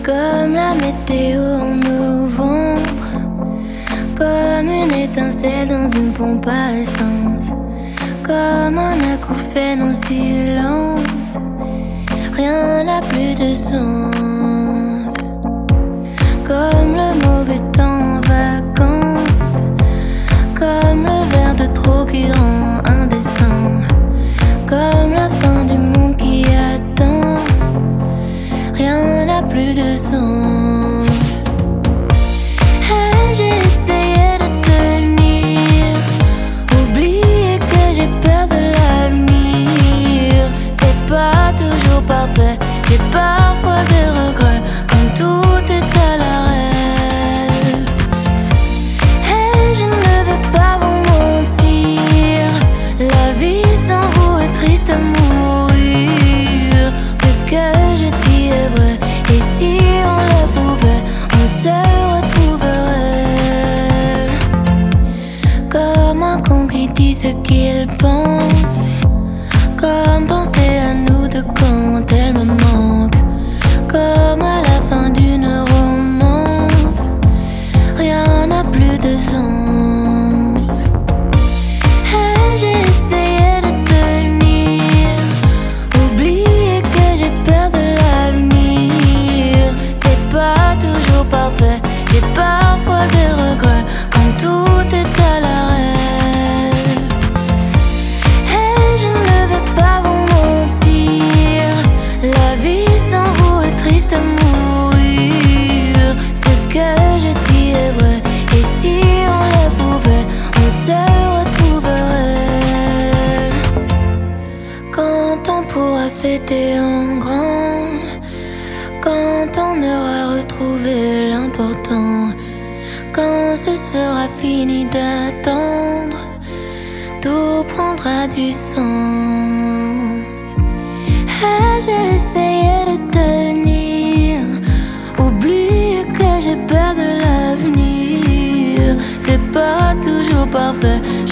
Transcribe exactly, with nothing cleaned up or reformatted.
Comme la météo en novembre, comme une étincelle dans une pompe à essence, comme un acouphène en silence, rien n'a plus de sens. Comme le mauvais temps en vacances, comme le verre de trop qui rend indécent, comme la fin du monde qui attend, rien n'a plus de sens. Et j'ai essayé de tenir, oublier que j'ai peur de l'avenir. C'est pas toujours parfait, j'ai parfois des regrets quand tout est à l'arrêt. Et je ne veux pas vous mentir, la vie sans vous est triste à mourir. Ce que je dis est vrai, et si on le pouvait, on se retrouverait. Comme un con qui dit ce qu'il pense, comme penser à nous deux quand elle me manque, comme à la fin d'une romance, rien n'a plus de sens. Et j'ai essayé de tenir, oublier que j'ai peur de l'avenir. C'est pas toujours parfait, j'ai parfois des regrets quand tout est à l'arrêt. Et je ne veux pas vous mentir, la vie sans vous est triste à mourir. Ce que je dis est vrai, et si on le pouvait, on se retrouverait. Quand on pourra fêter en grand, quand on aura retrouvé l'important, quand ce sera fini d'attendre, tout prendra du sens. Et j'ai essayé de tenir, oublier que j'ai peur de l'avenir. C'est pas toujours parfait,